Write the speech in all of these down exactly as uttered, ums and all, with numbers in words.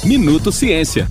Minuto Ciência.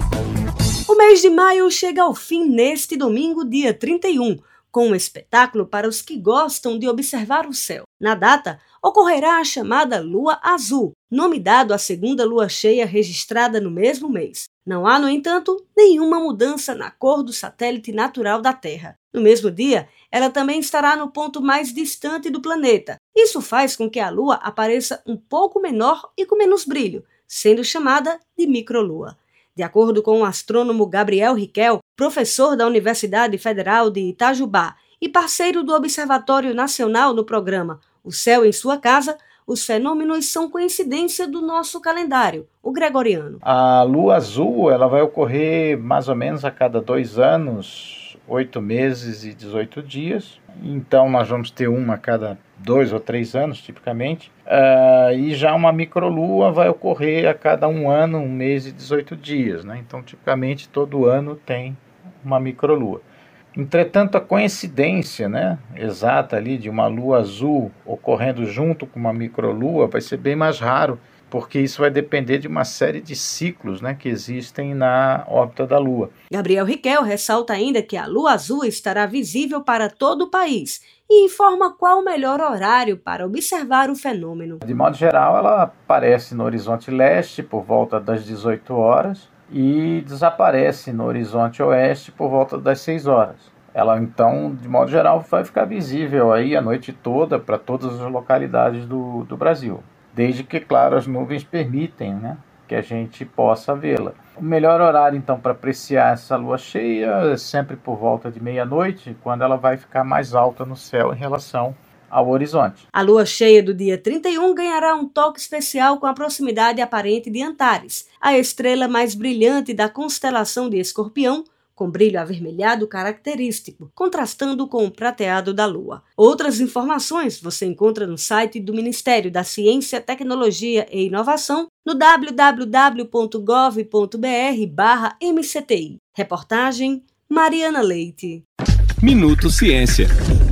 O mês de maio chega ao fim neste domingo, dia trinta e um, com um espetáculo para os que gostam de observar o céu. Na data, ocorrerá a chamada Lua Azul, nome dado à segunda lua cheia registrada no mesmo mês. Não há, no entanto, nenhuma mudança na cor do satélite natural da Terra. No mesmo dia, ela também estará no ponto mais distante do planeta. Isso faz com que a Lua apareça um pouco menor e com menos brilho, sendo chamada de microlua. De acordo com o astrônomo Gabriel Riquel, professor da Universidade Federal de Itajubá e parceiro do Observatório Nacional no programa O Céu em Sua Casa, os fenômenos são coincidência do nosso calendário, o gregoriano. A lua azul ela vai ocorrer mais ou menos a cada dois anos, oito meses e dezoito dias. Então nós vamos ter uma a cada dois ou três anos, tipicamente. Uh, e já uma microlua vai ocorrer a cada um ano, um mês e dezoito dias. Né? Então, tipicamente, todo ano tem uma microlua. Entretanto, a coincidência, né, exata ali de uma lua azul ocorrendo junto com uma microlua vai ser bem mais raro, porque isso vai depender de uma série de ciclos, né, que existem na órbita da Lua. Gabriel Riquel ressalta ainda que a Lua Azul estará visível para todo o país e informa qual o melhor horário para observar o fenômeno. De modo geral, ela aparece no horizonte leste por volta das dezoito horas e desaparece no horizonte oeste por volta das seis horas. Ela, então, de modo geral, vai ficar visível aí a noite toda para todas as localidades do, do Brasil. Desde que, claro, as nuvens permitem, né, que a gente possa vê-la. O melhor horário, então, para apreciar essa lua cheia é sempre por volta de meia-noite, quando ela vai ficar mais alta no céu em relação ao horizonte. A lua cheia do dia trinta e um ganhará um toque especial com a proximidade aparente de Antares, a estrela mais brilhante da constelação de Escorpião, com brilho avermelhado característico, contrastando com o prateado da Lua. Outras informações você encontra no site do Ministério da Ciência, Tecnologia e Inovação, no w w w ponto gov ponto b r barra M C T I. Reportagem Mariana Leite. Minuto Ciência.